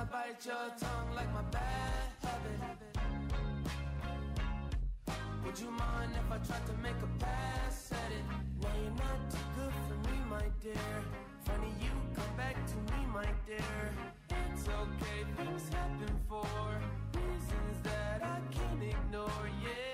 I bite your tongue like my bad habit. Would you mind if I tried to make a pass at it? Now you're not too good for me, my dear. Funny you come back to me, my dear. It's okay, things happen for reasons that I can't ignore, yeah.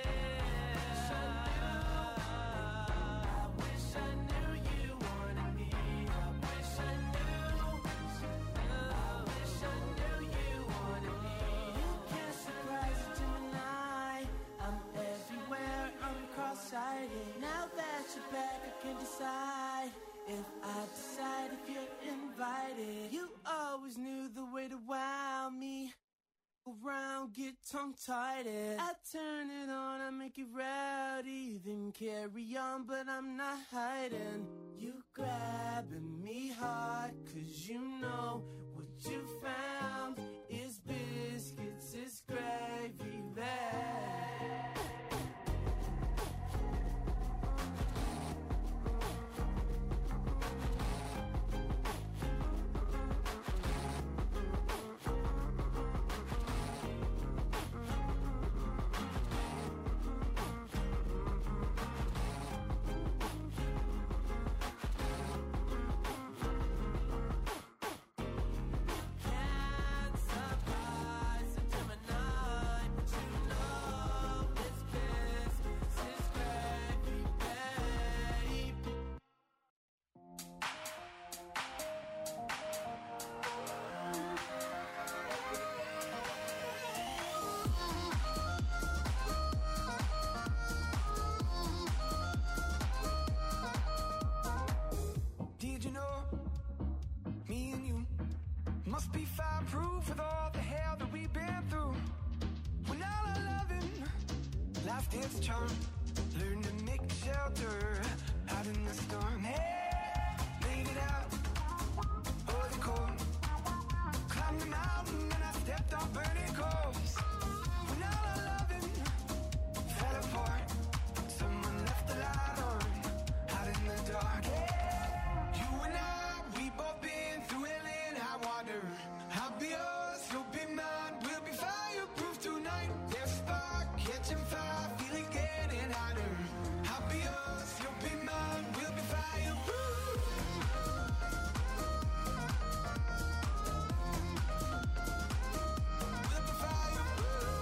Now that you're back, I can decide if you're invited. You always knew the way to wow me. Around, get tongue-tied. I turn it on, I make it rowdy. Then carry on, but I'm not hiding. You grabbing me hard, 'cause you know what you found is biscuits, is gravy bag. Must be fireproof with all the hell that we've been through. When all our loving lost its charm, learned to make a shelter out in the storm. Hey, made it out of the cold, climbed the mountain and I stepped on burning coals. When all our loving fell apart, someone left the light on out in the dark. Hey, you and I, we both been through hell and high water. I'll be yours, you'll be mine. We'll be fireproof tonight. There's a spark catching fire, feeling getting hotter. I'll be yours, you'll be mine. We'll be fireproof. We'll be fireproof.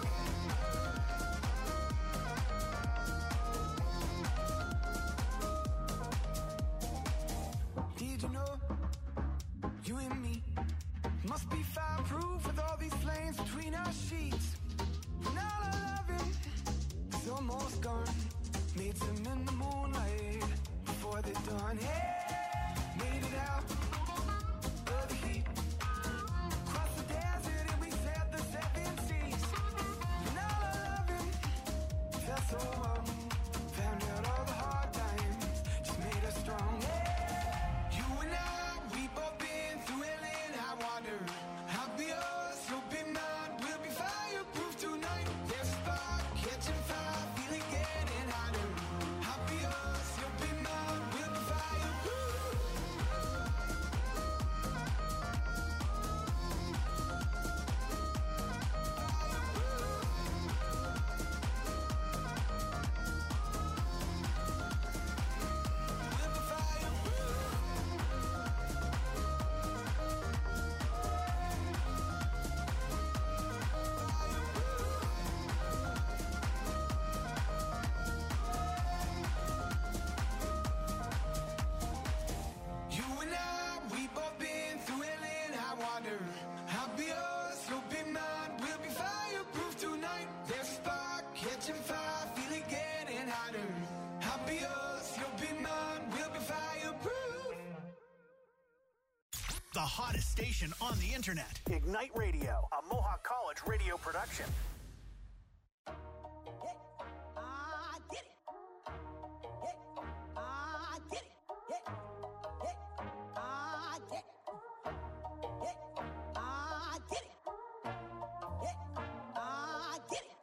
Did you know you and me must be fireproof with all these flames between our sheets? When all our loving is almost gone, meet them in the moonlight before the dawn. Hey, made it out of the heat, crossed the desert and we sailed the 7 seas. When all our loving felt so wrong, found out all the hard times just made us strong. Hey, you and I, we both been through hell and high water. I'll be yours, you'll be mine. We'll be fireproof tonight. There's a spark catching fire, feeling getting hotter. I'll be yours, you'll be mine. We'll be fireproof. We'll be fireproof. You and I, we both been through hell and high water. I'll be yours, you'll be mine. We'll be fireproof tonight. There's a spark catching fire, feeling getting hotter. I'll be yours, you'll be mine. We'll be fireproof. The hottest station on the internet. Ignite Radio, a Mohawk College radio production. I did it. I did it. I did it. I did it. I did it.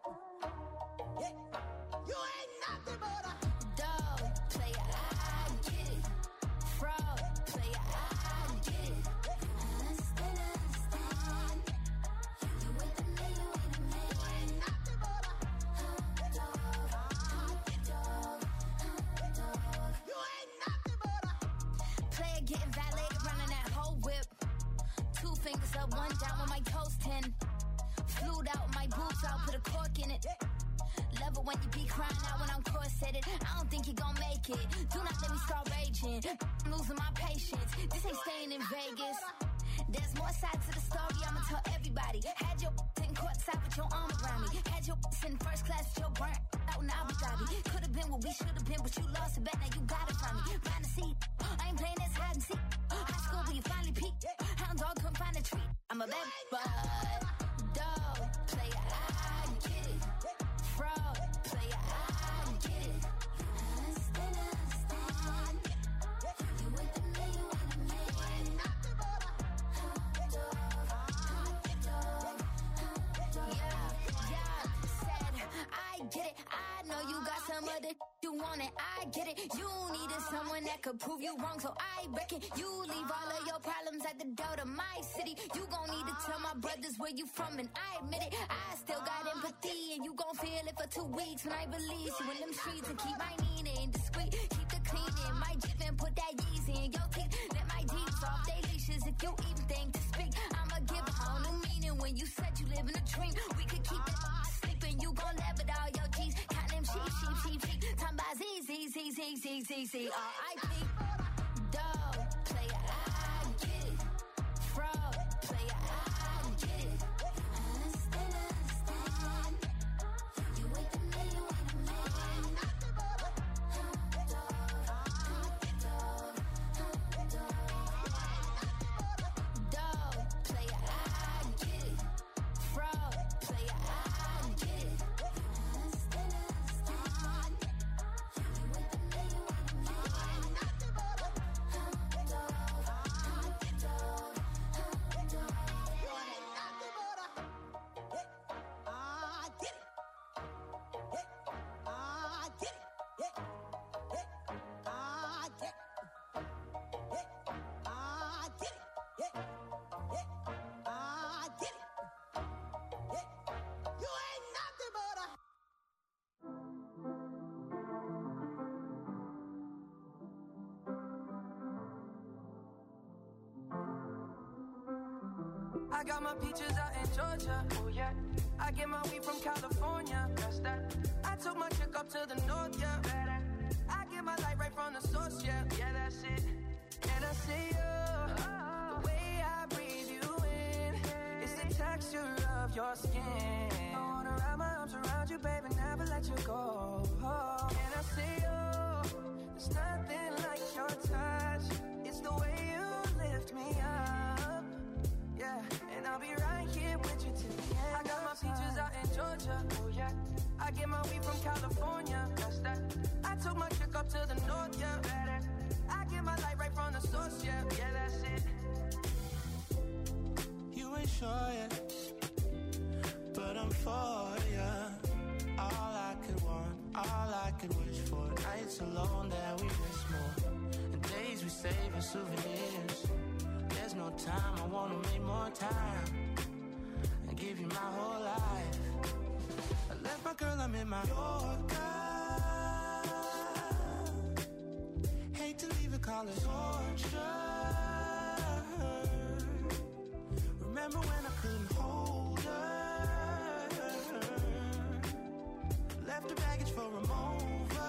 You ain't nothing but a Dog player, I get it. Fraud player, I get it. up, one down with my toes 10. Flued out my boots, I'll put a cork in it. Love it when you be crying out when I'm corseted. I don't think you gon' make it. Do not let me start raging. I'm losing my patience. This ain't staying in Vegas. There's more sides to the story, I'ma tell everybody. Had your in courtside with your arm around me. Had your in first class with your burnt out in Abu Dhabi. Could've been what we should've been, but you lost it back, now you got it from me. Find a seat, I ain't playing this hide and seek. High school where you finally peaked. Hound dog couldn't find a treat. I'm a bad bud. Dog, player, I get it. Fraud, player, I get it. Understand. You with me, you with me. I get it, I know you got some other you want it, I get it. You needed someone that could prove you wrong, so I reckon you leave all of your problems at the door to my city. You gon' need to tell my brothers where you from, and I admit it. I still got empathy, and you gon' feel it for 2 weeks when I release you in them streets. And keep my meaning discreet, keep the cleaning, my Jeep and put that Yeezy in your teeth. Let my Jeeps off they leashes if you even think to speak. I'ma give a whole new meaning when you said you live in a dream. We could keep it sleeping, you gon' laugh at all your G's. Count them sheep. Time by Z, R.I.P. Dog, player, I get it. Fraud, player, I get it. Understand. You with me, you with me. Dog, player, I get it. Fraud, player, I get it. I got my peaches out in Georgia, oh yeah. I get my weed from California, that's that. I took my chick up to the north, yeah. I get my light right from the source, yeah. Yeah, that's it. And I see you, the way I breathe you in. It's the texture of your skin. I wanna wrap my arms around you, baby, never let you go. And I see you, there's nothing like your touch. It's the way you lift me up. Yeah, and I'll be right here with you till the end. I got my peaches out in Georgia, oh yeah. I get my weed from California, that's that. I took my chick up to the north, yeah. I get my light right from the source, yeah. Yeah, that's it. You ain't sure yet, but I'm for ya. All I could want, all I could wish for. Nights alone that we miss more, and days we save as souvenirs. There's no time, I wanna make more time and give you my whole life. I left my girl, I'm in my Yorker. Hate to leave it, call it torture. Remember when I couldn't hold her? Left her baggage for a mover.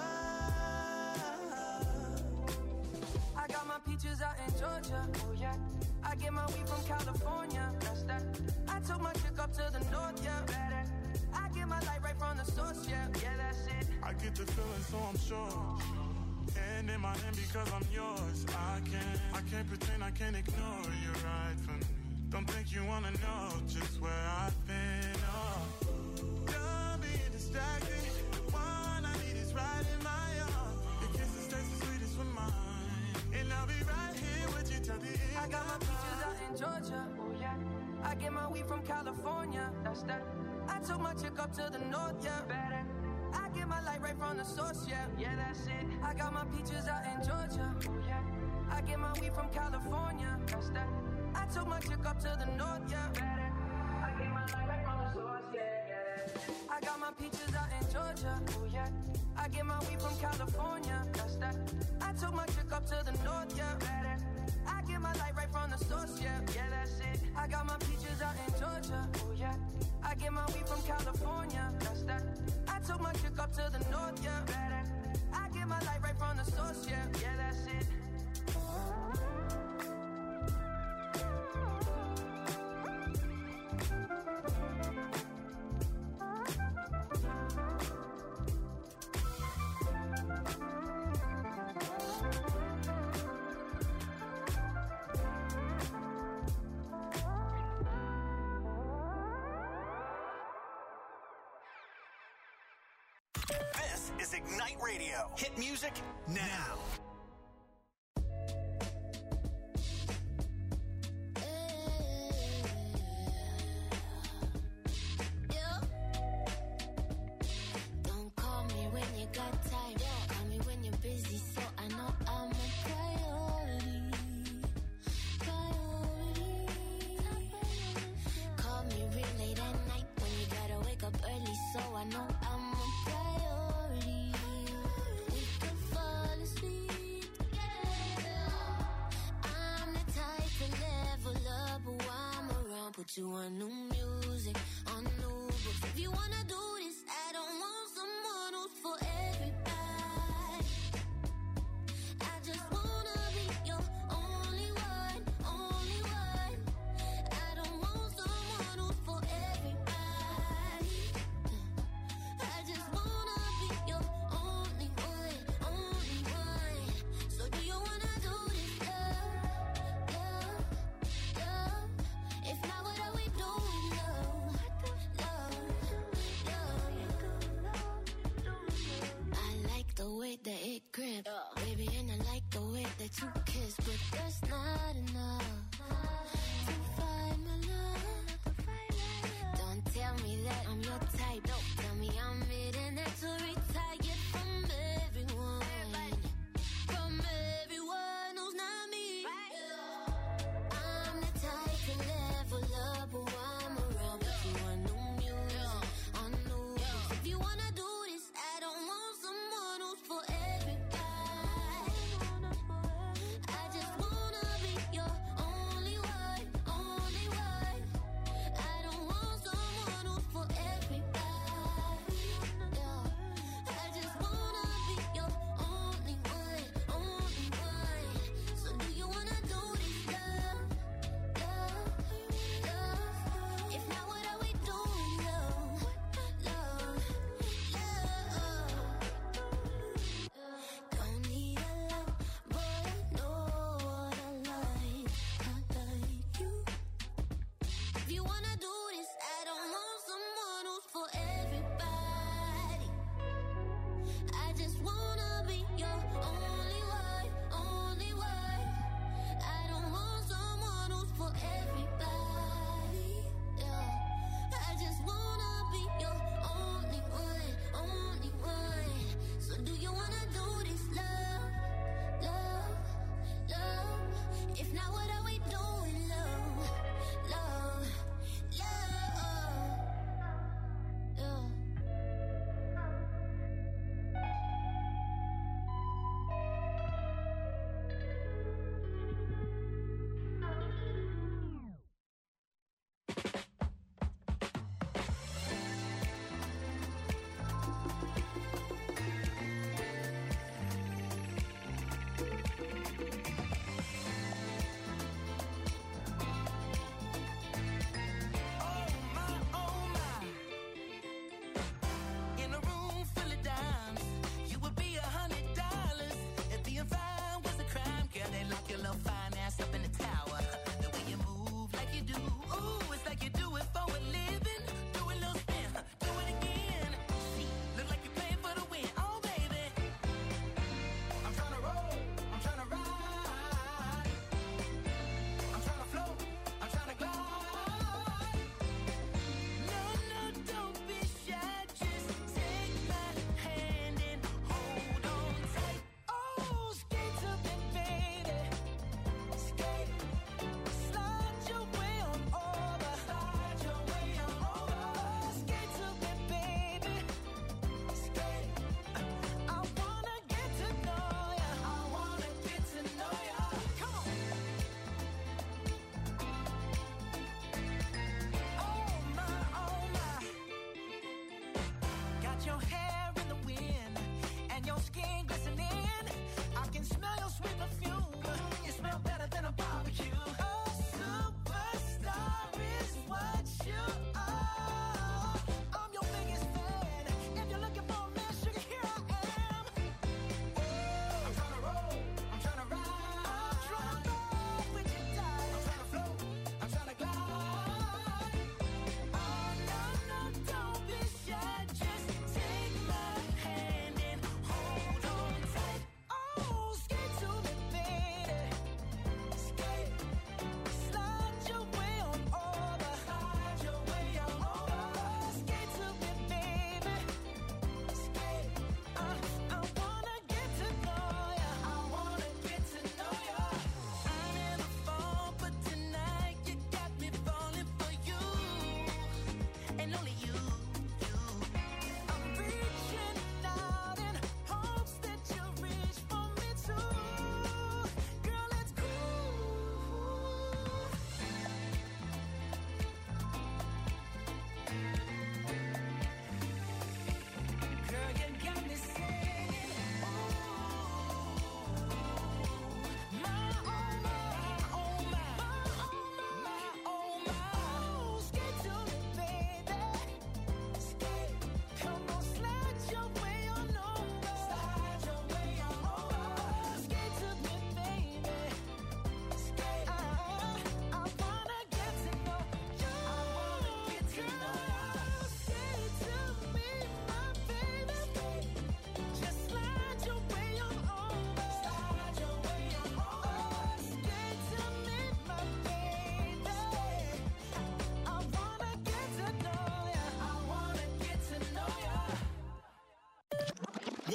I got my peaches out in Georgia, oh yeah. I get my weed from California, that's that. I took my chick up to the north, yeah. I get my light right from the source, yeah. Yeah, that's it. I get the feeling, so I'm sure. And in my hand because I'm yours. I can't pretend, I can't ignore you right from me. Don't think you wanna know just where I've been. Oh, don't be distracted. The one I need is right in my arms. Your kisses taste the sweetest with mine, and I'll be right here with you till the end. I got my peaches out in Georgia, oh yeah. I get my weed from California, that's that. I took my chick up to the north, yeah. I get my light right from the source, yeah. Yeah, that's it. I got my peaches out in Georgia, oh yeah. I get my weed from California, that's that. I took my chick up to the north, yeah. I get my light right from the source, yeah. I got my peaches out in Georgia, oh yeah. I get my weed from California, that's that. I took my chick up to the north, yeah. I get my light right from the source, yeah, yeah, that's it. I got my peaches out in Georgia, oh yeah. I get my weed from California, that's that. I took my chick up to the north, yeah, badass. I get my light right from the source, yeah, yeah, that's it. This is Ignite Radio. Hit music now. Don't call me when you got time. Call me when you're busy, so I know I'm a priority. Call me real late at night when you gotta wake up early, so I know I'm a priority. We could fall asleep together. I'm the type to level up, but while I'm around, put you on new music, on new books. If you wanna do this, I don't want someone who's for everybody. I just wanna be your only one, only one. I don't want someone who's for everybody. I just wanna be your only one, only one. So do you wanna do this, love, love, love? If not, what are we doing, love, love, love?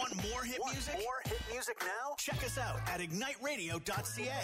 Want more hit music? More hit music now? Check us out at igniteradio.ca.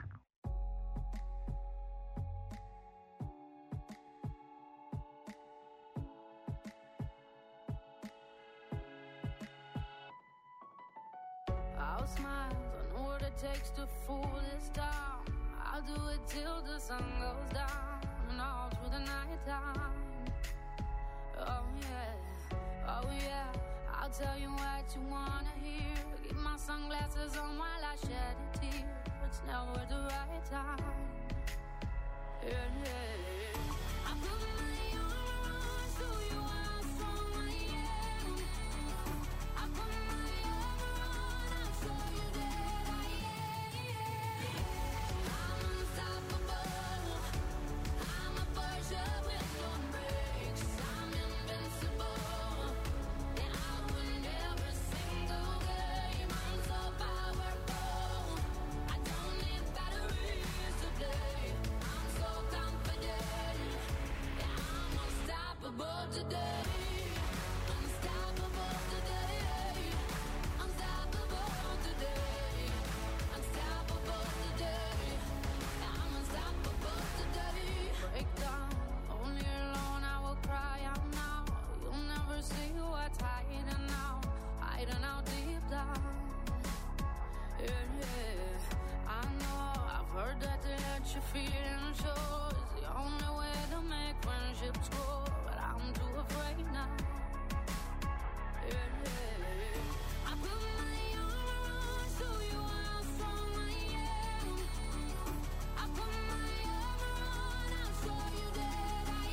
I'll smile, I know what it takes to fool this town. I'll do it till the sun goes down and all through the night time. Oh yeah, I'll tell you what you wanna hear. Keep my sunglasses on while I shed a tear. It's never the right time. Yeah. I put my armor on, show you how strong I am. I put my armor on, I'll show you that I am. I'm unstoppable. I'm a Persia with no brakes. I'm invincible. And I win every single game. I'm so powerful. I don't need batteries to play. I'm so confident. Yeah, I'm unstoppable today. Unstoppable today. Unstoppable today. Unstoppable today. I'm unstoppable today. Break down, only alone I will cry out now. You'll never see what's hiding out deep down. Yeah. I know, I've heard that to let you feel and show is the only way to make friendships grow, but I'm too afraid now. Yeah. I put my armor on, show you how strong I am. I put my armor on, I'll show you that I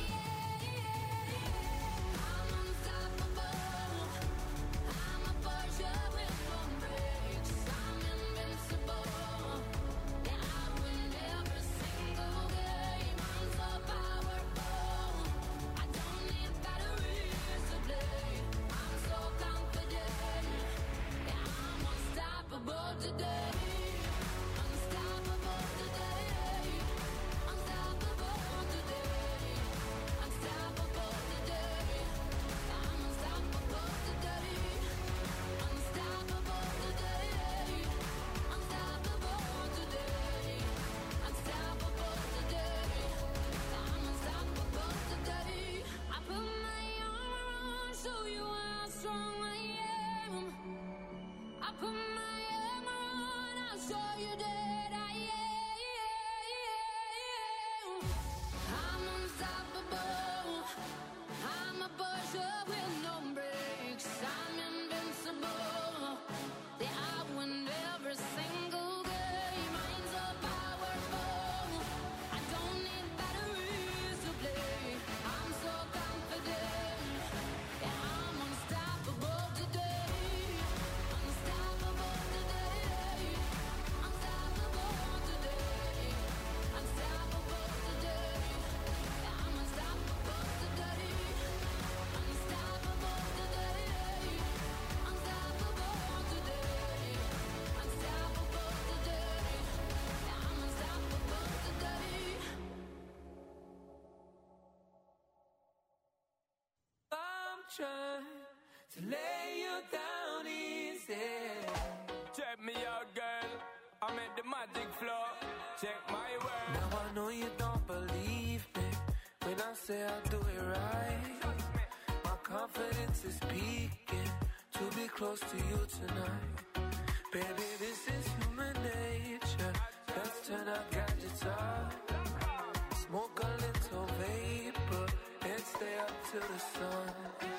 am. I'm unstoppable. I'm a Persia with no brakes. I'm invincible. Yeah, I win every single game. I'm so powerful. I don't need batteries to play. I'm so confident. Yeah, I'm unstoppable today. Unstoppable today. Unstoppable today. Unstoppable today. I'm unstoppable today. Unstoppable today. Unstoppable today. Unstoppable today. I'm unstoppable today. I put my armor on, show you how strong I am. I put my armor on, I'll show you that I am. I'm unstoppable. I'm a Persia with no brakes. I'm invincible. Yeah, I win every single game. I'm so powerful. I don't need batteries to play. I'm so confident. Yeah, I'm unstoppable today. Unstoppable today. Unstoppable today. Unstoppable today. Yeah, I'm unstoppable today. Unstoppable today. Unstoppable today. Unstoppable today. Yeah, I'm unstoppable today. I'm trying to lay you down easy. Check me out, girl. I'm at the magic floor. Check my word. Now I know you don't believe me when I say I'll do it right. My confidence is peaking to be close to you tonight. Baby, this is human nature. Let's turn our gadgets off. Smoke a little vapor and stay up till the sun.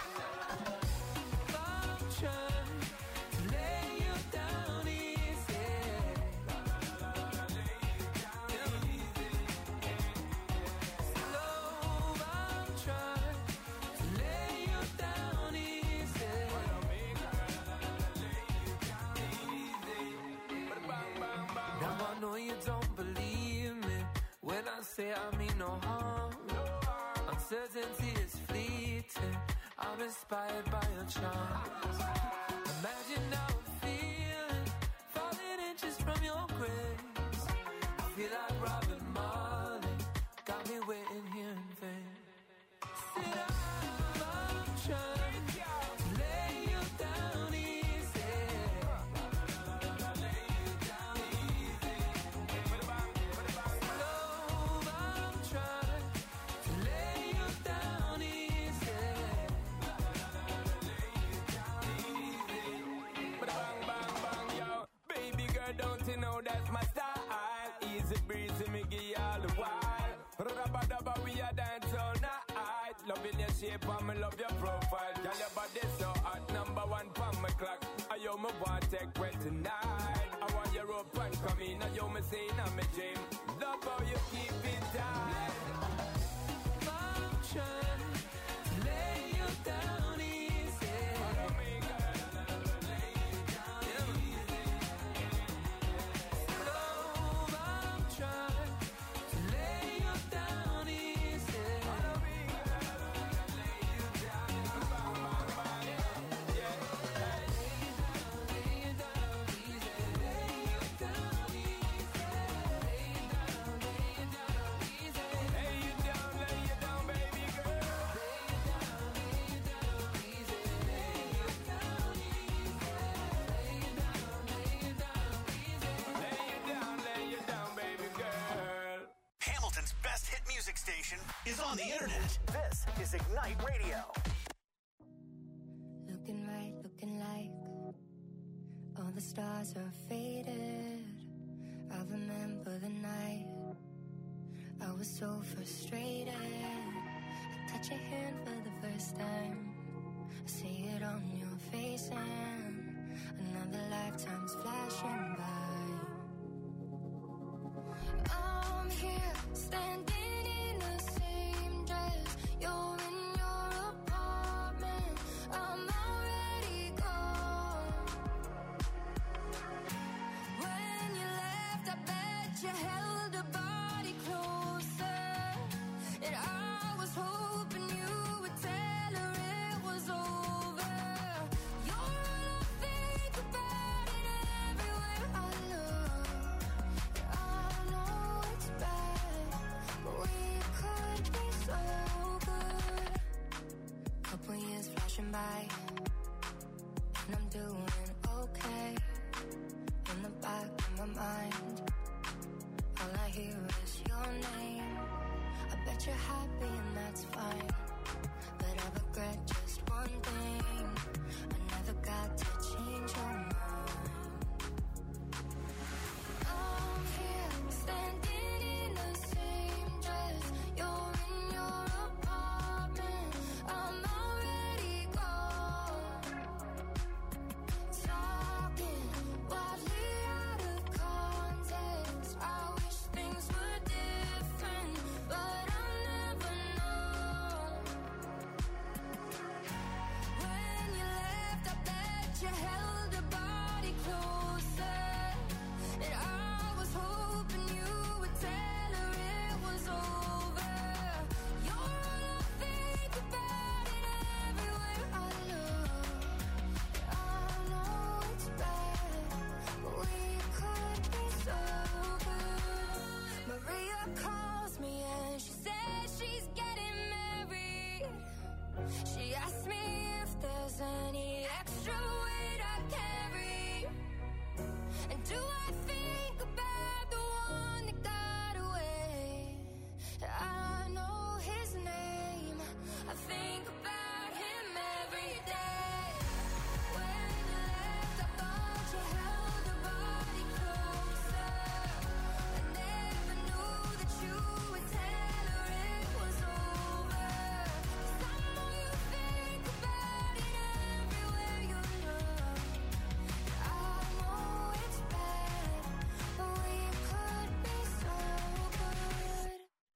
I'm trying to lay you down easy. Slow, I'm trying to lay you down easy. Now I know you don't believe me when I say I mean no harm. Uncertainty is fleeting. I'm inspired by your charms. Imagine how I'm feeling, falling inches from your grace. I feel like Robin Marley, got me waiting here in vain. Sit up, I'm trying to lay you down easy. tape and me love your profile. Girl, your body so hot, number one pon my clock. I yo me want take wet tonight. I want your rope and come in. I yo me say in my dream. Love how you keep it tight. I'm trying to lay you down easy. Follow me, girl. Lay you down easy. Love, I'm trying to lay you down easy. Follow me, girl. Lay you down. Bang, bang, bang. Yeah. Lay you down easy. Lay you down easy. Lay you down easy. Lay you down, baby girl. Lay you down easy. Lay you down easy. Lay you down, baby girl. Hamilton's best hit music station is on the internet. This is Ignite Radio. Looking right, looking like all the stars are faded. I remember the night I was so frustrated. I touch your hand for the first time. I see it on your face and another lifetime's flashing by. I'm here, standing in the same dress. You're in your apartment. I'm already gone. When you left, I bet you held a body closer. And I was hoping you would tell her it was over. You're all I think about it everywhere I look. I know it's bad, but we could be so good. Couple years flashing by, and I'm doing okay. In the back of my mind, all I hear is your name. I bet you're happy and that's fine, but I regret just one thing. I never got to change your mind. I'm here, standing in the same dress. You're in your apartment. I'm already gone. Talking wildly out of context. I wish things were different, but I'll never know. When you left, I bet you held a body closer. And I was hoping you would tell her it was over. You're all I think about it everywhere I look. I know it's bad, but we could be so good. Maria calls me and she says she's getting married. She asked me if there's any extra weight I carry. And do I think about the one that got away? I know his name. I think about him every day. When you left, I thought you held a body closer. I never knew that you would tell her it was over. 'Cause I know you think about it everywhere you look. I know it's bad, but we could be so good.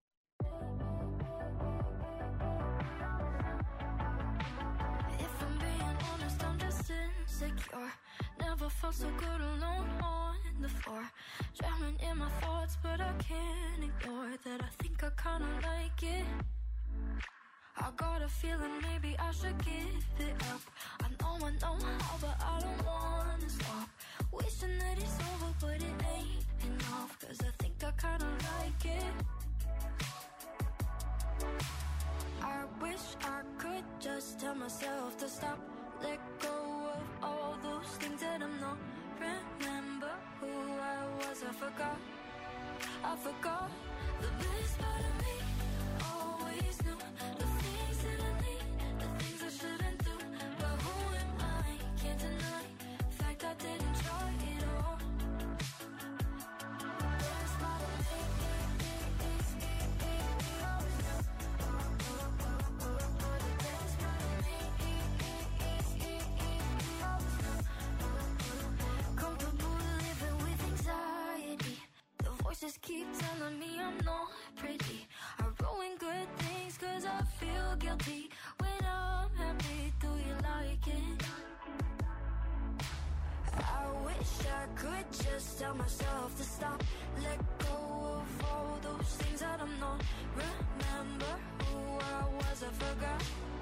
If I'm being honest, I'm just insecure. Never felt so good alone on the floor. Drowning in my thoughts, but I can't ignore that. I think I kinda like it. I got a feeling maybe I should give it up. I know how, but I don't wanna stop. Wishing that it's over, but it ain't enough. 'Cause I think I kinda like it. I wish I could just tell myself to stop. Let go of all those things that I'm not. Remember who I was, I forgot. The best part of me always knew the things that I need, the things I shouldn't do. But who am I? Can't deny the fact I didn't try it all. Best part of me is always know. feel guilty when I'm happy. Do you like it? I wish I could just tell myself to stop. Let go of all those things that I'm not. Remember who I was, I forgot.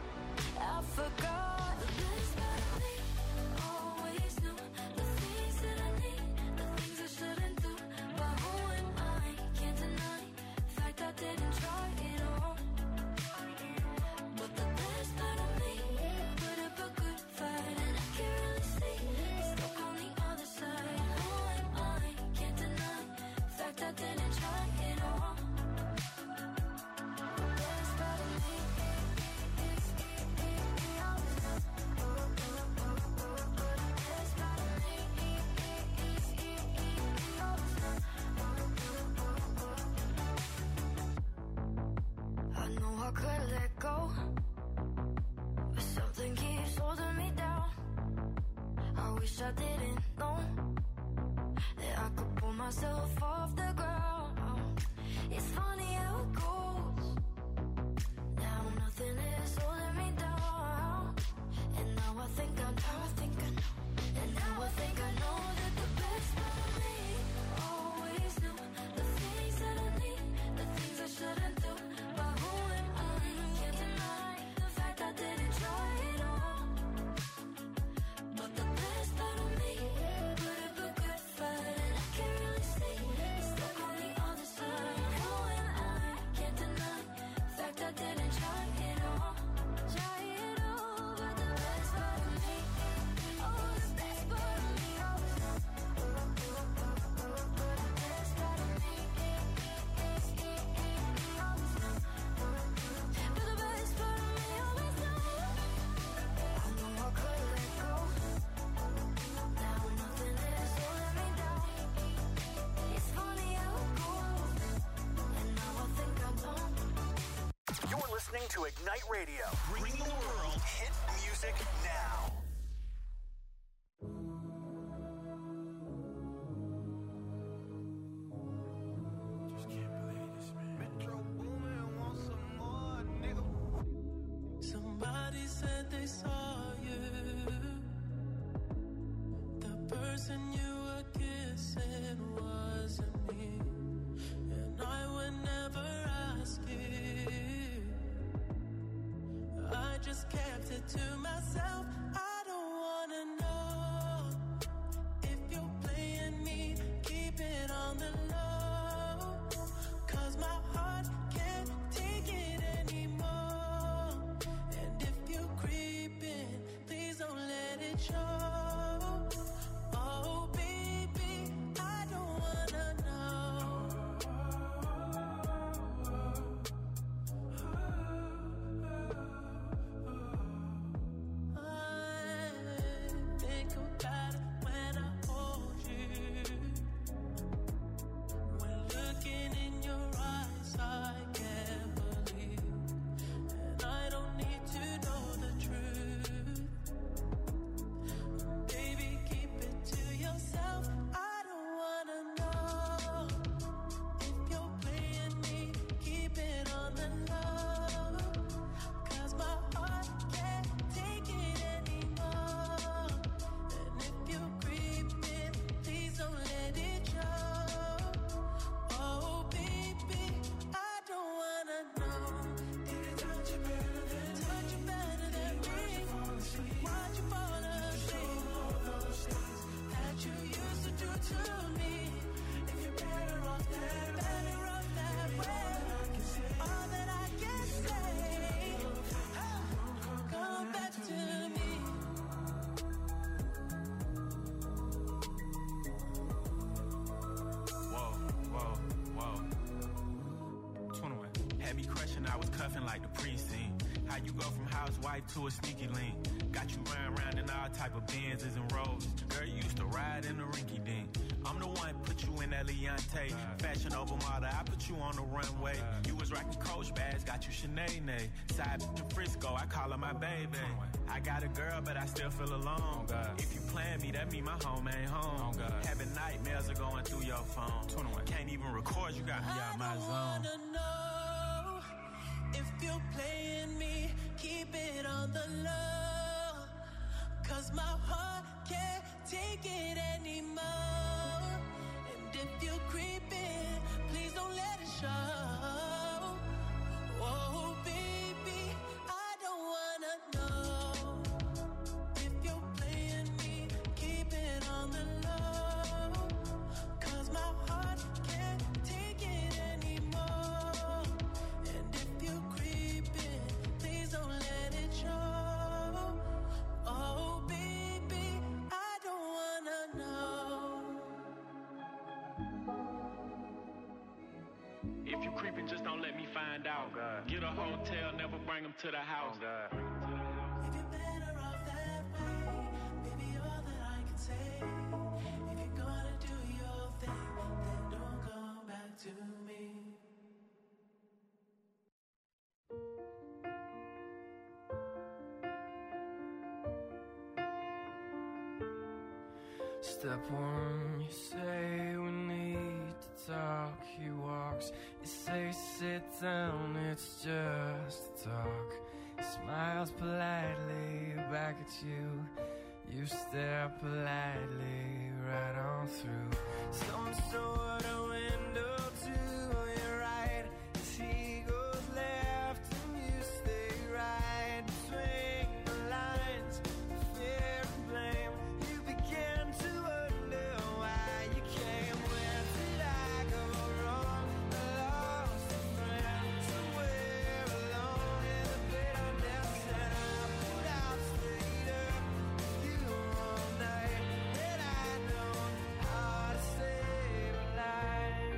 The best part of me always knew the things that I need, the things I shouldn't do. But who am I? Can't deny the fact I didn't try it all. But the best part of me put up a good fight, and I can't really see it's stuck on the other side. Who am I? Can't deny the fact I didn't try it all. The best part of me. I know I could let go, but something keeps holding me down. I wish I didn't know that I could pull myself off the ground. It's funny how it goes. Now nothing is holding me down. And now I think I know. And now I think I know that the best part of me always knew the things that I need, the things I shouldn't do. But who am I? Can't deny the fact I didn't try it all. But the best part of me put up a good fight, and I can't really see it's stuck on the other side. Who am I? Can't deny the fact I didn't try it all. But the best part of me, oh, the best part of me, oh, the best part of me, but the best part of me always knows. I know I could let go. Now nothing is holding me down. It's funny how it goes. And now I think I don't. You're listening to Ignite Radio, bringing the world hit music now. Just can't believe this, man. Metro Boomin want some more, nigga. Somebody said they saw you. The person you were kissing wasn't me. And I would never ask you. I just kept it to myself. I don't wanna know if you're playing me. Keep it on the low, 'cause my heart can't take it anymore. And if you're creeping, please don't let it show. Oh baby, I don't wanna know. I think about it when I hold you. When looking in your eyes, I can't believe. And I don't need to know the truth. Baby, keep it to yourself. I don't wanna know if you're playing me. Keep it on the low, 'cause my heart can't take it anymore. And if you're creeping, please don't let it show. Oh baby, I don't wanna know. Did it touch you better than me? Why'd you fall asleep? All those things that you used to do to me. If you're better off that way, all that I can say, come back to me. Whoa. 21. Had me crushing, I was cuffing like the precinct. How you go from housewife to a sneaky link? Got you round in all type of Benzes and Rolls. Girl, you used to ride in the rinky dink. I'm the one put you in that Leontay. Fashion over model, I put you on the runway. You was rocking Coach bags, got you Sinead. Side to Frisco, I call her my baby. I got a girl, but I still feel alone. If you plan me, that mean my home ain't home. Having nightmares are going through your phone. Can't even record, you got me out my zone. I don't wanna know if you're playing me. If you creeping, just don't let me find out. Get a hotel, never bring them to the house. If you're better off that way, baby, all that I can say. If you're gonna do your thing, then don't come back to me. Step one, you say we need to talk. He walks, you say sit down, it's just a talk. He smiles politely back at you. You stare politely right on through some sort of window to your right. As he goes left and you stay right between the lines of fear and blame. You begin to wonder why you came. Where did I go wrong? I lost a friend somewhere alone in the bitterness, and I put out stayed up with you all night. And I know how to save a life.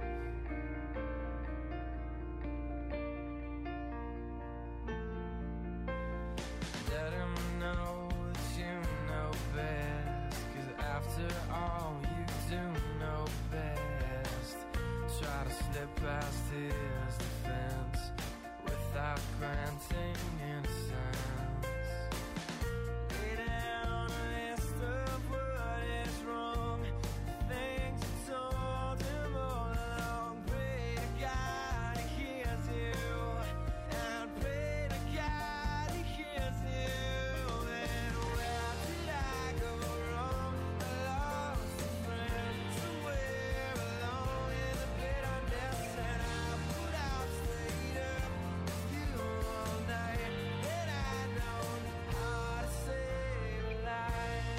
Let him know that you know best, 'cause after all you do know best. Try to slip past his defense without granting innocence. Lay down a list of what is wrong, things you told him all along. Pray to God he hears you, and pray to God he hears you. And where did I go wrong? I lost a friend somewhere alone in the bitterness, and I put out stayed up with you all night. And I know how to save a life.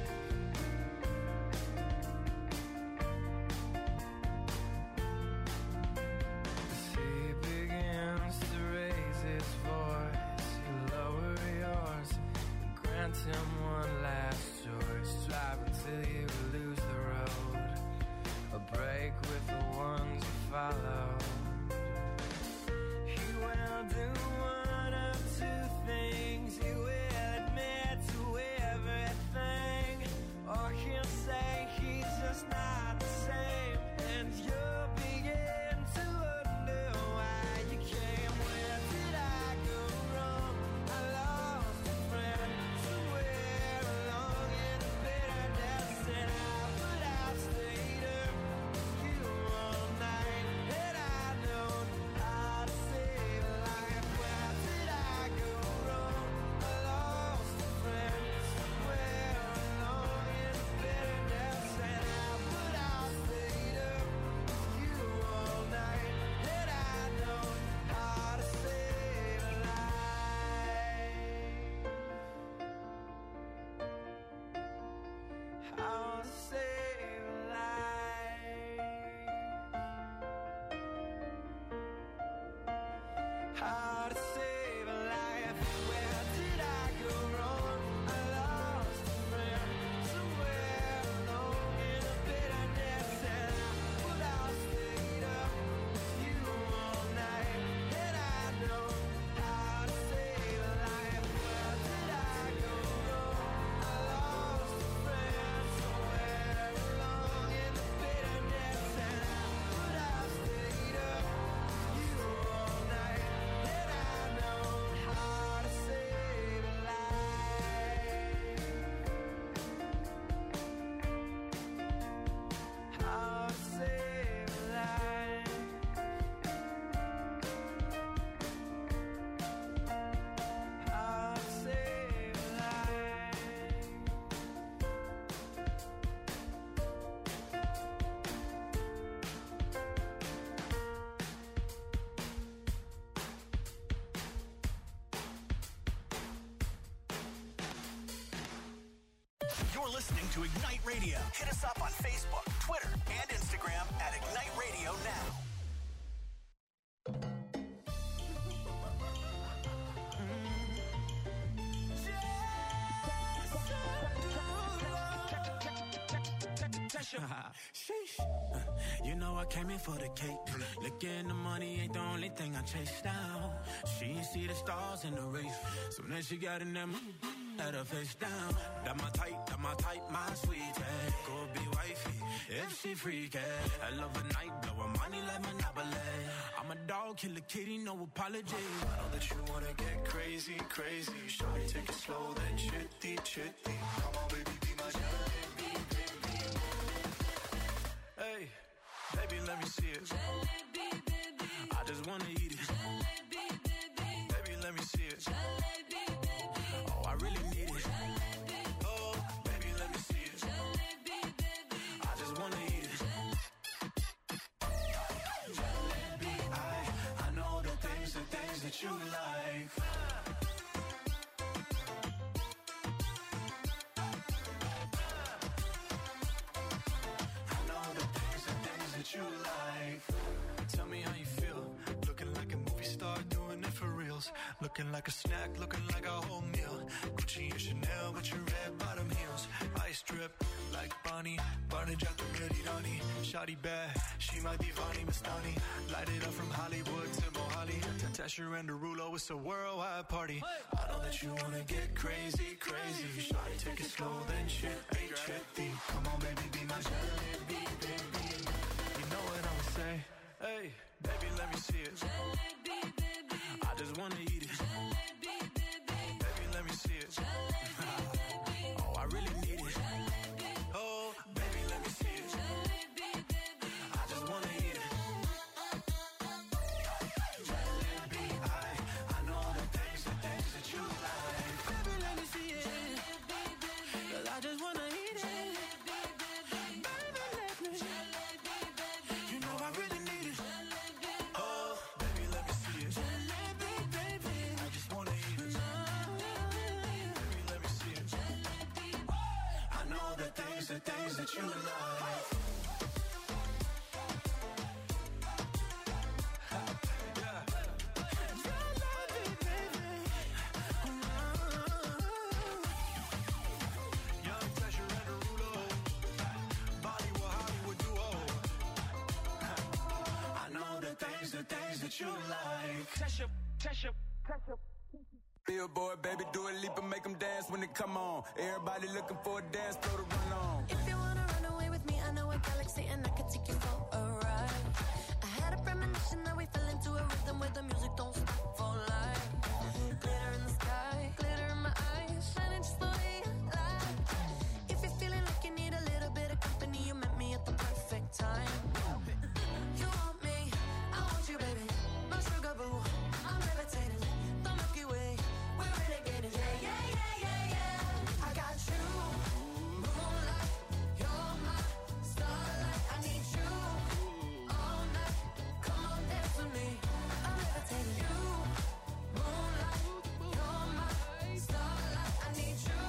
As he begins to raise his voice, you lower yours and grant him one last choice. Drive until you lose the road, a break with the ones you follow. He will do one of two things. He will admit to everything, or he'll say he's just not the same. And you'll begin to wonder why you came. Where did I go wrong? I lost a friend somewhere along in the bitterness, and I put out stayed up with you all night. And I know how to save a life. Where did I go wrong? I lost a friend somewhere along in the bitterness, and I put out stayed up with you all night. And I know how to save a life. How to save a life. How to save a life. Where did I go wrong? I lost a friend somewhere alone in the bitterness, and I put out stayed up with you all night. And I know how to save a life. Where did I go wrong? I lost a friend somewhere along in the bitterness, and I put out stayed up with you all night. And I know how to save a life. How to save a life. How to save a life. You're listening to Ignite Radio. Hit us up on Facebook, Twitter, and Instagram at Ignite Radio Now. Sheesh. You know I came in for the cake. Looking the money ain't the only thing I chase down. She ain't see the stars in the race. So then she got in them, had her face down. That my type, my sweetie. Go be wifey, if she freaky. I love a night, blow her money like Monopoly. I'm a dog, kill a kitty, no apology. I know that you wanna get crazy, crazy. Shawty, take it slow, then chitty, chitty. Come on, baby, be my jalebi, baby. Hey, baby, let me see it. Jalebi, baby. I just wanna eat it. Jalebi, baby. Baby, let me see it. Jalebi, baby. Oh, I really need it. Jalebi. Oh, baby, let me see it. Jalebi, baby. I just wanna eat it. Jalebi, I know the things that you like. You like. Tell me how you feel. Looking like a movie star, doing it for reals. Looking like a snack, looking like a whole meal. Gucci and Chanel with your red bottom heels. Ice drip like Bonnie. Barney Jack the Merirani. Shawty bad, she my divani Mastani. Light it up from Hollywood to Mohali. Tasha and Derulo, it's a worldwide party. I know that you wanna get crazy, crazy. Shawty, take it slow, then chitty, chitty. Come on, baby, be my jalebi, baby. Know what I'ma say? Hey, baby, let me see it. Jalebi, baby. I just wanna eat it. Jalebi, baby. Baby, let me see it. Jalebi, oh, I really need it. Jalebi. Oh, baby, let me see it. Jalebi, baby. I just wanna eat it. Jalebi, I know the things that you like. Baby, let me see it. Jalebi, baby. 'Cause I just wanna eat it. The things that you like. Young Tasha and Derulo, Bollywood, Hollywood duo. I know the things that you like. Tasha. Billboard, baby, do a leap and make them dance when they come on. Everybody looking for a dance floor to run on. If you wanna run away with me, I know a galaxy and I can take you for a ride. I had a premonition that we fell into a rhythm where the music don't stop for life. Glitter in the sky, glitter in my eyes, shining just the way you like. If you're feeling like you need a little bit of company, you met me at the perfect time. You want me, I want you, baby. My sugar boo, I'm levitating. The Milky Way, we're renegading. Yeah, yeah, yeah, yeah, yeah. I got you, moonlight. You're my starlight. I need you all night. Come on, dance with me. I'm levitating. You, moonlight. You're my starlight. I need you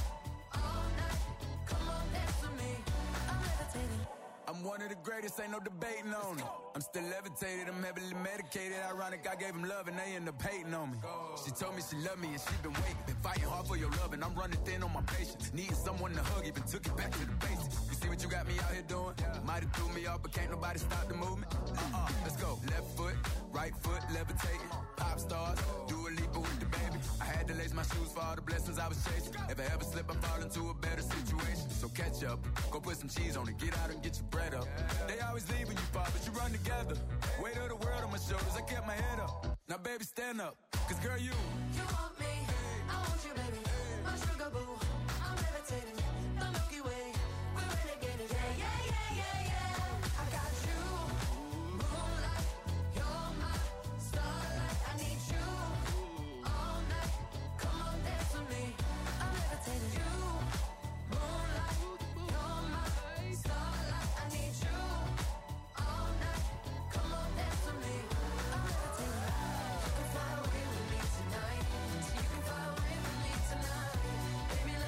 all night. Come on, dance with me. I'm levitating. I'm one of the greatest, ain't no debating on it. I'm still levitated, I'm heavily medicated. Ironic, I gave him love and they end up hating on me. She told me she loved me and she been waiting. Been fighting hard for your love and I'm running thin on my patience. Needing someone to hug, even took it back to the basics. You see what you got me out here doing? Might have threw me off, but can't nobody stop the movement. Let's go. Left foot, right foot, levitating. Pop stars, do a leap with the baby. I had to lace my shoes for all the blessings I was chasing. If I ever slip, I fall into a better situation. So catch up, go put some cheese on it, get out and get your bread up. They always leave when you fall, but you run together. Weight of the world on my shoulders, I kept my head up. Now baby, stand up, 'cause girl, you want me, I want you, baby. My sugar boo, I'm levitating. The Milky Way, we're renegading. Yeah, yeah, yeah, yeah, yeah. I got you, moonlight. You're my starlight. I need you all night. Come on, dance with me. I'm levitating. You, moonlight. You're my starlight. I need you all night. Come on, dance with me. I'm levitating. You can fly away with me tonight. So you can fly away with me tonight. Baby,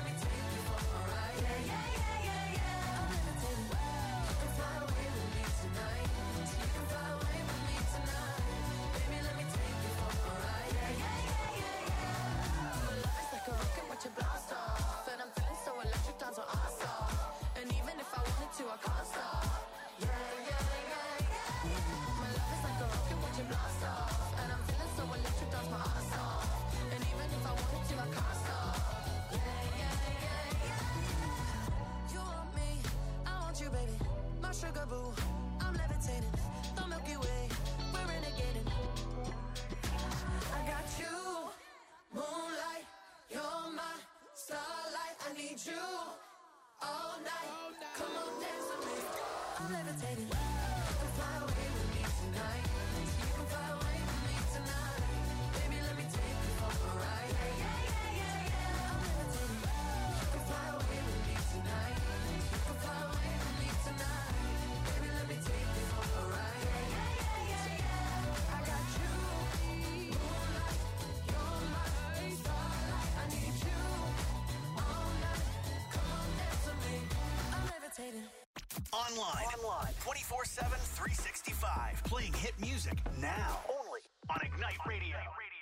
Online. 24/7, 365. Playing hit music now. Only on Ignite Radio.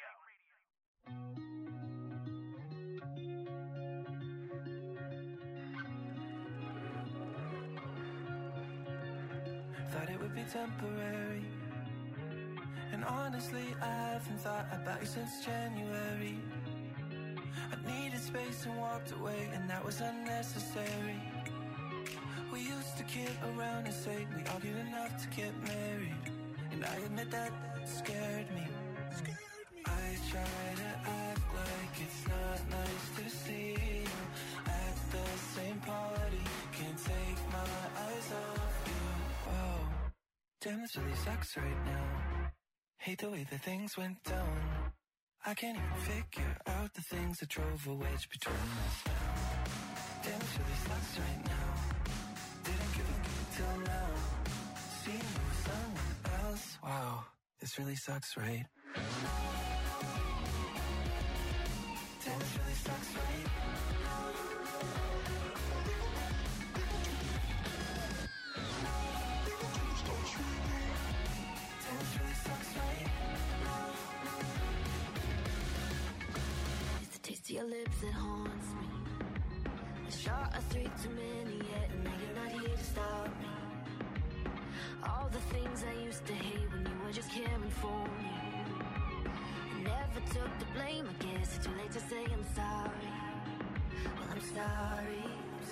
Thought it would be temporary. And honestly, I haven't thought about you since January. I needed space and walked away, and that was unnecessary. We used to kid around and say we argued enough to get married. And I admit that scared me. I try to act like it's not nice to see you at the same party. Can't take my eyes off you. Whoa, damn, this really sucks right now. Hate the way that things went down. I can't even figure out the things that drove a wedge between us now. Damn, this really sucks right now. Didn't give a till now. Seeing you with someone else. Wow, this really sucks, right? Damn, this really sucks, right? Damn, this really sucks, right? It's the taste of your lips that haunts me. A shot of 3 too many yet, and now you're not here to stop me. All the things I used to hate when you were just caring for me. I never took the blame, I guess it's too late to say I'm sorry. Well, I'm sorry.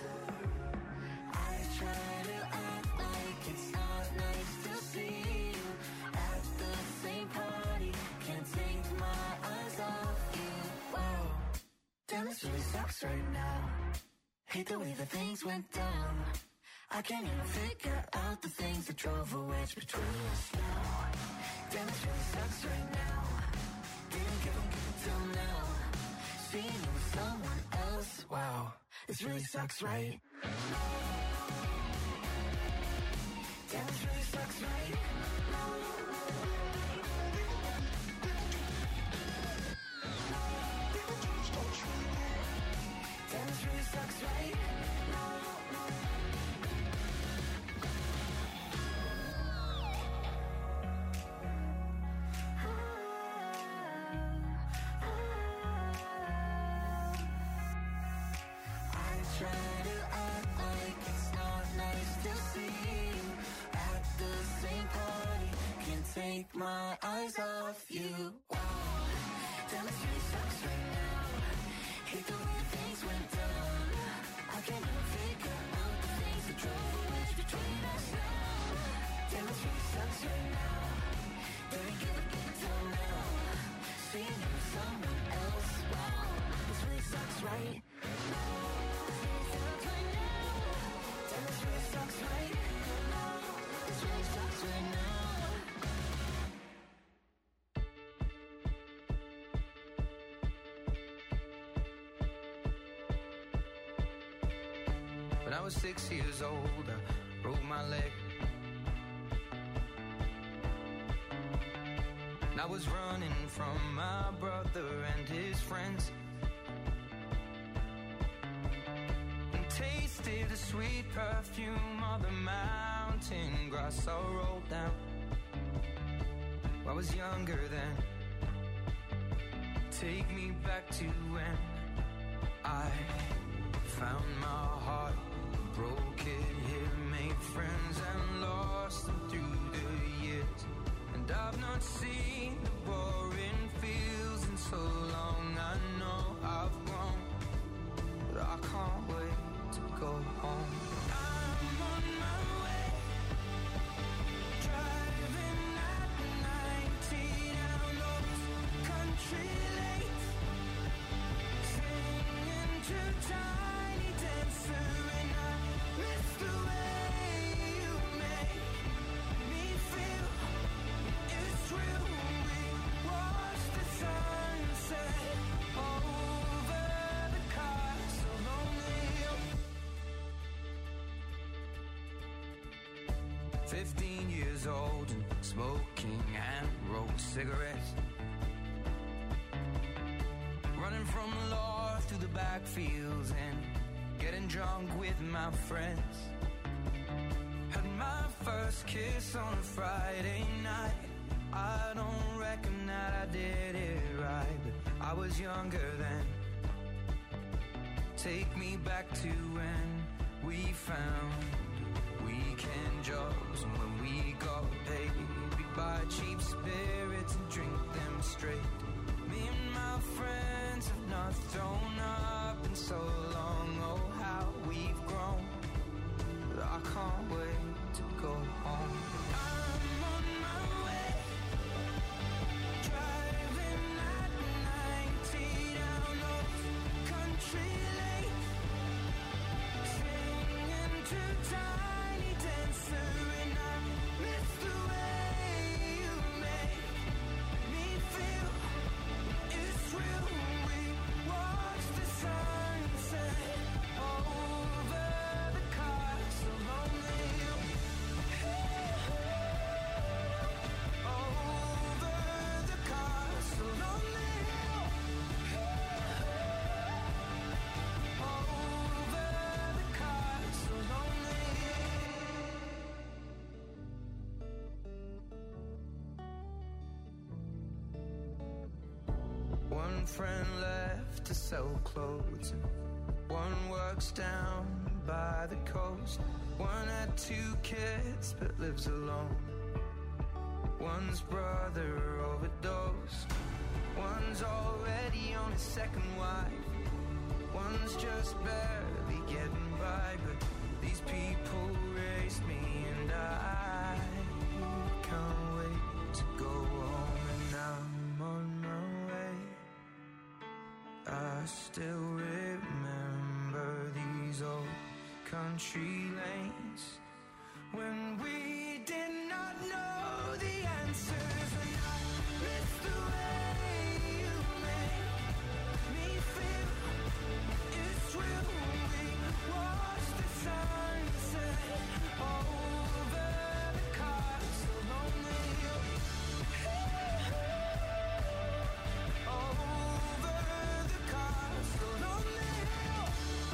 I try to act like it's not nice to see you at the same party. Can't take my eyes off you. Whoa, damn, this really sucks right now. Hate the way that things went down. I can't even figure out the things that drove a wedge between us now. Damn, this really sucks right now. Didn't give a till now. Seeing you with someone else. Wow, this really sucks, right? Damn, this really sucks, right? Damn, this really sucks, right? Try to act like it's not nice to see you at the same party. Can't take my eyes off you. Wow, damn, this really sucks right now. Hate the way things went down. I can't even figure out the things that drove a wedge between us now. Damn, this really sucks right now. Didn't give a till now. Seeing you with someone else. Wow, this really sucks, right? This really sucks right now. This really sucks right now. When I was 6 years old, I broke my leg. And I was running from my brother and his friends. Tasted the sweet perfume of the mountain grass I rolled down. I was younger then. Take me back to when I found my heart, broke it here, made friends and lost them through the years. And I've not seen the boring fields in so long. I know I've grown, but I can't wait to go home. I'm on my way, driving at 90 down those country lanes, singing to Tiny Dancer, and I miss the way you make me feel. It's real. We watch the sunset over the castle lonely. 15 years old and smoking and rolled cigarettes. Running from the law through the backfields and getting drunk with my friends. Had my first kiss on a Friday night. I don't reckon that I did it right, but I was younger then. Take me back to when we found weekend jobs, and when we got paid, we'd buy cheap spirits and drink them straight. Me and my friends have not thrown up in so long. Oh, how we've grown. I can't wait to go home. I'm on my way, driving at 90 down those country lanes, singing to Tiny Dancer, and I miss the way you make me feel. It's real. We watch the sunset over the castle on the hill. Over the castle on the hill. Over the castle on the hill. One friend left to sell clothes, and one works down by the coast. One had 2 kids but lives alone. One's brother overdosed. One's already on his second wife. One's just barely getting by, but these people raised me, and I can't wait to go home. And I'm on my way. I still remember these old country lanes when we did not know the answers, and I miss the way you make me feel. It's real. We watch the sunset over the castle on the hill. Over the castle on the hill.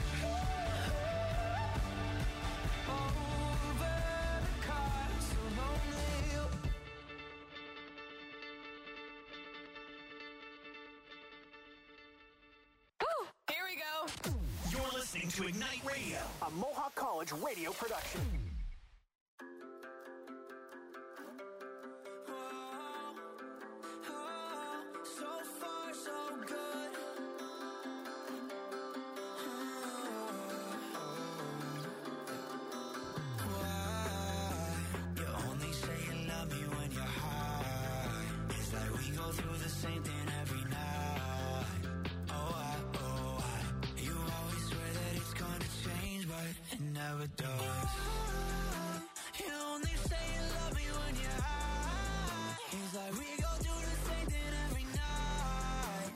Over the castle on the hill. Here we go. You're listening to Ignite Radio, a Mohawk College radio production. So far, so good. You only say you love me when you're high. It's like we go through the same thing every night. You always swear that it's gonna change, but it never does. You only say you love me when you're high. It's like we go through the same thing every night.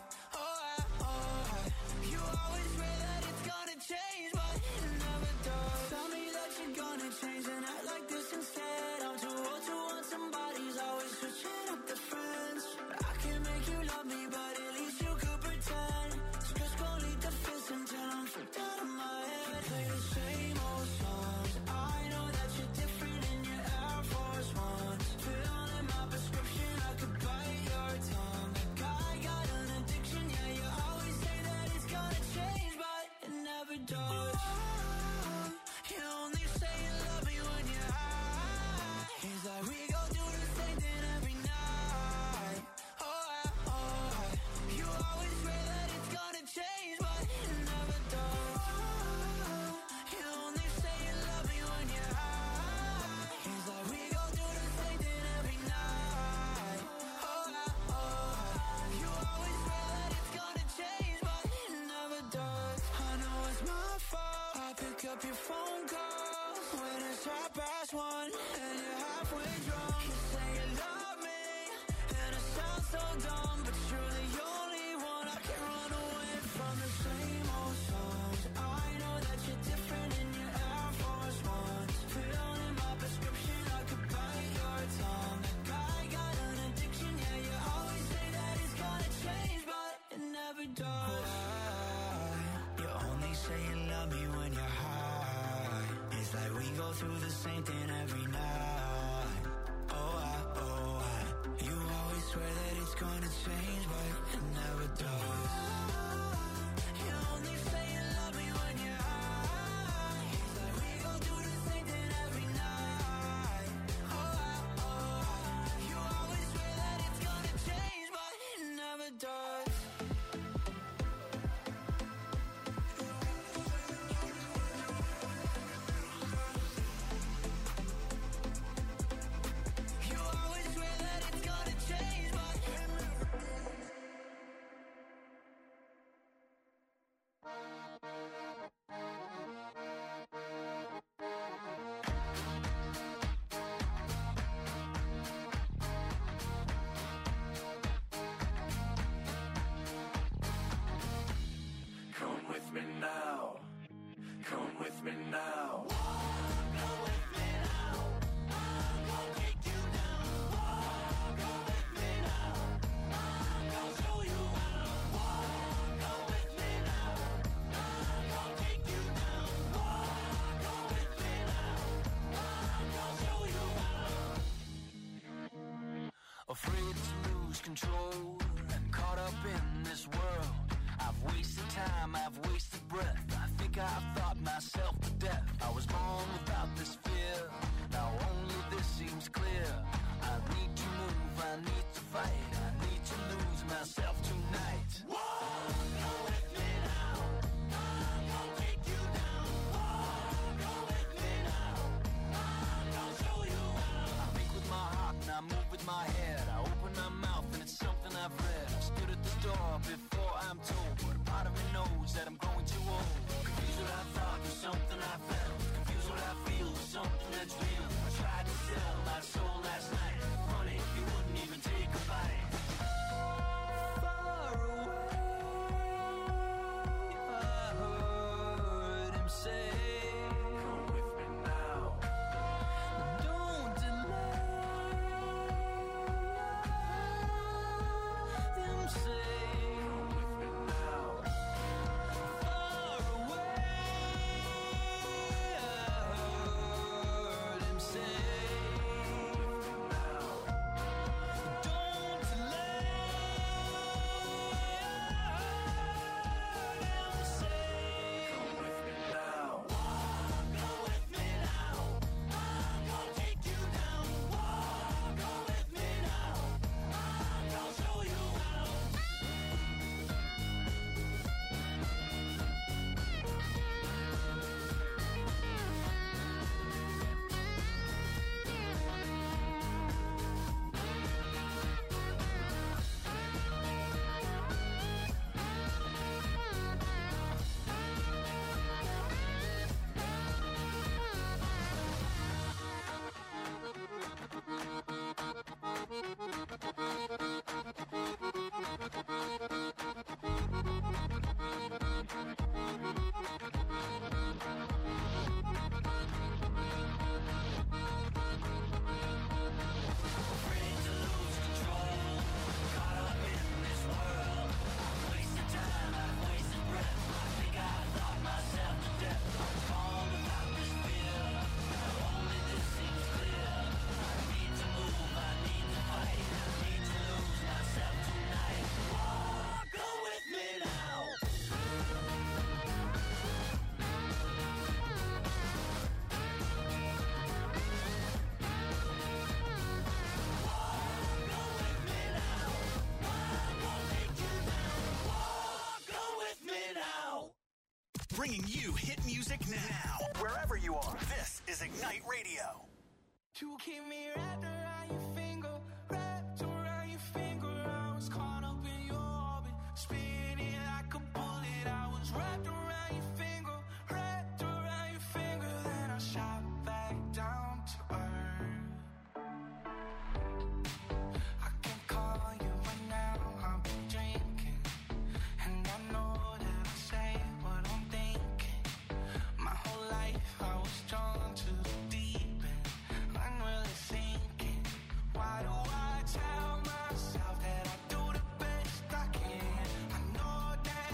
You always swear that it's gonna change, but it never does. Tell me that you're gonna change and act like this instead. I'm too old to want somebody's always switching up the friends. I can make you love me, but at least you could pretend. So just go lead the fist until I'm freaked out of my head. Play the same old songs. I know that you're different in your Air Force Ones. Filling my prescription, I could bite your tongue. Like I got an addiction, yeah, you always say that it's gonna change, but it never does. You only say you love me when you're high. It's like we go through the same thing every night. You always swear that it's gonna change, but it never does. You only say you love me when you're high. It's like we go through the same thing every night. You always swear that it's gonna change, but it never does. I know it's my fault. I pick up your phone calls when it's 1:30 and you're halfway drunk. You say you love me, and it sounds so dumb, but you're the only one I can run away from. The same old songs. I know that you're different in your Air Force Ones. Filling my prescription, I could bite your tongue. Like I got an addiction, yeah, you always say that it's gonna change, but it never does. You only say you love me when you're high. go through the same thing every night. Oh, you always swear that it's gonna change, but it never does. You only say you love me when you're high. We go through the same thing every night. Oh, you always swear that it's gonna change, but it never does. Come with me now. Come with me now. Afraid to lose control and caught up in this world. I've wasted time, I've wasted breath. I think I've thought myself to death. I was born without this fear. Now only this seems clear. I need to move, I need to fight. I need to lose myself tonight. Go with me now. I'm gonna take you down. Go with me now. I'm gonna show you how. I think with my heart and I move with my head. I open my mouth and it's something I've read. I stood at the door before I'm told, but a part of me knows that I'm growing too old. Confused what I thought was something I felt. Confused what I feel was something that's real. I tried to sell my soul last night. Funny, you wouldn't even take a bite. Far away, I heard him say, come with me now. Don't delay. Him say, come with me now. Far away, I heard him say, come with me now. Don't delay. I heard him say, come with me now. Go with me now. I'm gonna take you down. Go with me now. I'm gonna show you how. Afraid to lose control, caught up in this world. I've wasted time, I've wasted breath. I think I thought myself to death. I was born without this fear. Now only this seems clear. I need to move, I need to fight. I need to lose myself tonight. Go with me now. Go with me now. Bringing you hit music now, wherever you are. This is Ignite Radio. To keep me wrapped around your finger.